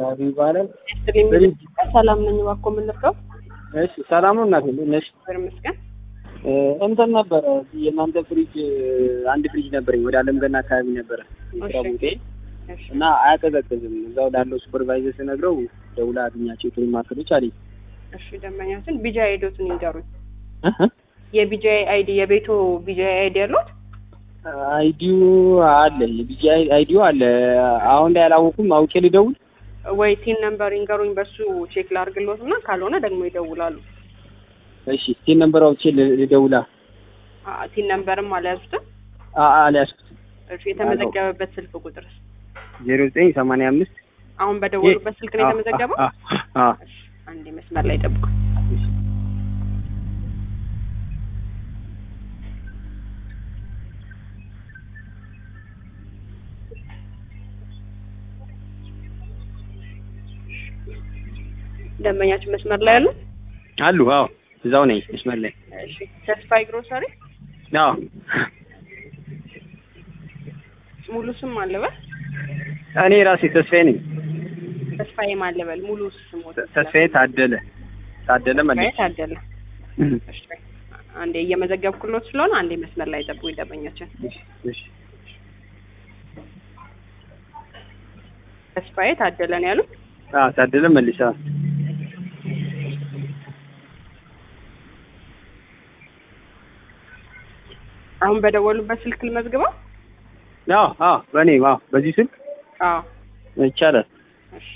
አካባቢ ይባላል። ሰላም ነኝ። እባክዎ ምን ልርዳው? እሺ ሰላም ነው እናቴ ነሽ? በርመስገን እንትን ነበረ የእናንተ ፍሪጅ አንድ ፍሪጅ ነበረኝ ወደ አለም ገና አካባቢ ነበረ እና አያቀዘቅዝም። እዛው ላለው ሱፐርቫይዘር ስነግረው ደውላ አግኛቸው የትሪ ማከሎች አለኝ። እሺ ደንበኛችን ቢጂአይ አይዲዎትን ይንገሩኝ። የቢጂአይ አይዲ የቤቱ ቢጂአይ አይዲ ያሉት? አይዲው አለ፣ የቢጂአይ አይዲው አለ። አሁን ላይ አላወኩም። አውቄ ልደውል ወይ ቲን ነምበር ይንገሩኝ፣ በሱ ቼክ ላድርግልዎትና ካልሆነ ደግሞ ይደውላሉ። እሺ ቲን ነምበር አውቄ ልደውላ። ቲን ነምበርም አልያዙትም? አልያዝኩትም። እሺ የተመዘገበበት ስልክ ቁጥር 0985 አሁን በደወሉበት ስልክ ነው የተመዘገበው? እሺ አንዴ መስመር ላይ ጠብቁ። ደንበኛችን መስመር ላይ አሉ? አሉ። አዎ እዛው ነኝ መስመር ላይ። እሺ ተስፋዬ ግሮሰሪ? አዎ። ሙሉ ስም አለበል? እኔ ራሴ ተስፋዬ ነኝ። ተስፋዬ ማለበል ሙሉ ስም? ተስፋዬ ታደለ ማለት ታደለ። እሺ አንዴ እየመዘገብኩሎት ስለሆነ አንዴ መስመር ላይ ጠብቁ ደንበኛችን። እሺ ተስፋዬ ታደለ ነው ያሉት? ታደለ መልሳ። አሁን በደወሉበት ስልክ ልመዝግበው? በእኔ በዚህ ስልክ ይቻላል። እሺ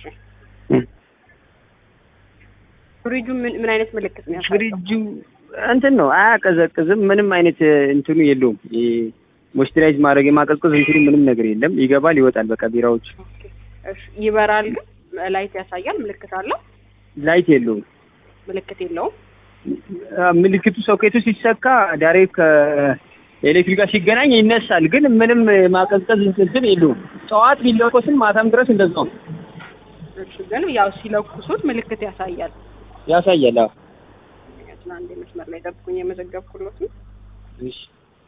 ፍሪጁ ምን አይነት ምልክት ነው ያሳየው? ፍሪጁ እንትን ነው፣ አያቀዘቅዝም። ምንም አይነት እንትኑ የለውም። ሞይስቸራይዝ ማድረግ የማቀዝቀዝ እንትኑ ምንም ነገር የለም። ይገባል ይወጣል። በቃ ቢራዎች። እሺ ይበራል ግን ላይት ያሳያል? ምልክት አለው? ላይት የለውም። ምልክት የለውም። ምልክቱ ሶኬቱ ሲሰካ ዳይሬክት ከኤሌክትሪክ ጋር ሲገናኝ ይነሳል። ግን ምንም ማቀዝቀዝ እንትን የለውም። ጠዋት ቢለኮስም ማታም ድረስ እንደዛው ነው። እሺ ግን ያው ሲለኩሱት ምልክት ያሳያል? ያሳያል። አዎ አንዴ መስመር ላይ ጠብቁኝ፣ የመዘገብኩሎት ነው። እሺ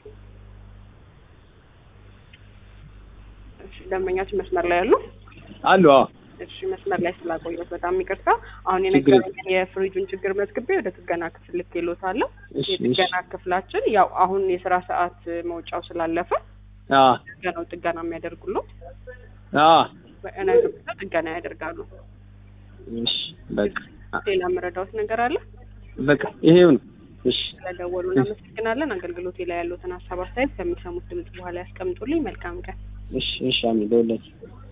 ደንበኛችን መስመር ላይ አሉ? አሉ። አዎ እሺ መስመር ላይ ስላቆየሁት በጣም ይቅርታ። አሁን የነገሩኝ የፍሪጁን ችግር መዝግቤ ወደ ጥገና ክፍል ልኬልዎታለሁ። የጥገና ክፍላችን ያው አሁን የስራ ሰዓት መውጫው ስላለፈ ጥገና የሚያደርጉልዎት ጥገና ያደርጋሉ። እሺ በቃ ሌላ መረዳዎት ነገር አለ? በቃ ይሄው ነው። እሺ ስለደወሉ እናመሰግናለን። አገልግሎቴ ላይ ያሉትን ሀሳብ አስተያየት ከሚሰሙት ድምጽ በኋላ ያስቀምጡልኝ። መልካም ቀን። እሺ አሜን። ደውላችሁ